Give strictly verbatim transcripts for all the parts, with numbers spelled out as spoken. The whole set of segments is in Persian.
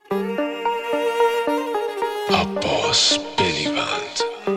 عباس بنیبند.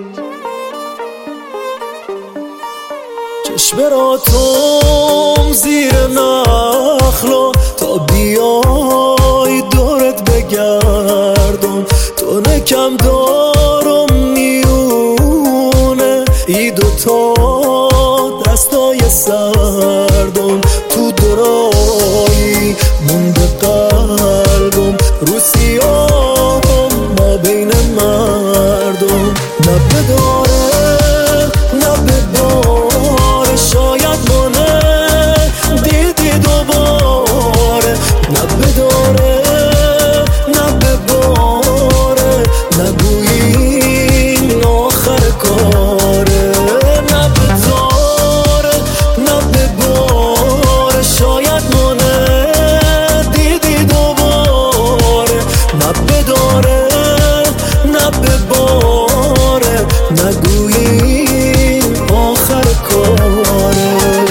چشم را توم زیر نخلا تا بیای دورت بگردم، تو نکم دارم میونه ای دوتا دستای سردم، تو درایی مونده قلبم رو سیاهم ما بین مردم. نه بداره نه بداره شاید مانه دیدی دوباره، نه بداره نه بباره نگویی این آخر کاره، نه بداره نه بباره شاید مانه دیدی دوباره، نه بداره نه بباره نگویی آخر کاره.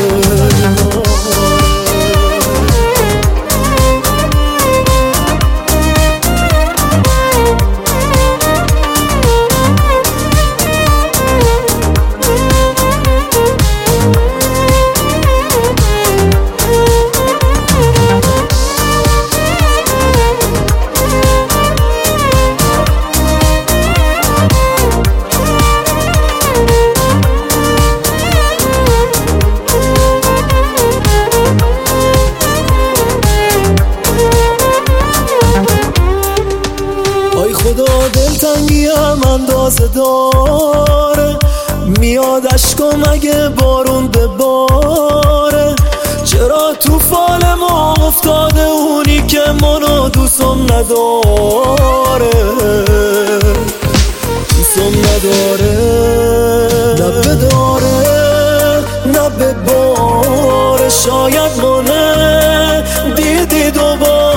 خدا دلتنگی هم اندازه داره، میاد اشکم اگه بارون بباره، چرا تو فال ما افتاده اونی که منو دوستم نداره، دوستم نداره. نه بداره نه بباره شاید مانه دیدی دوباره،